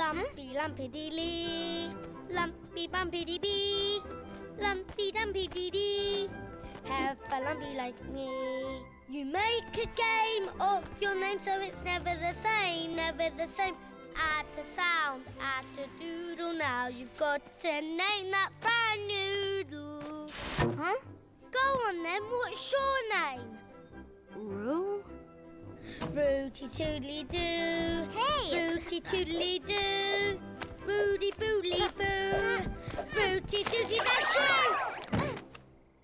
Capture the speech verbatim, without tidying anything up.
Lumpy lumpy dee lee, lumpy bumpy dee bee, lumpy dumpy dee dee. Have a lumpy like me. You make a game of your name so it's never the same, never the same. Add a sound, add a doodle. Now you've got to name that brand noodle. Huh? Go on then, what's your name? Roo? Rooty toodly doo. Hey! Rooty toodly doo. Rudy boodly boo. Rooty tooty that's you.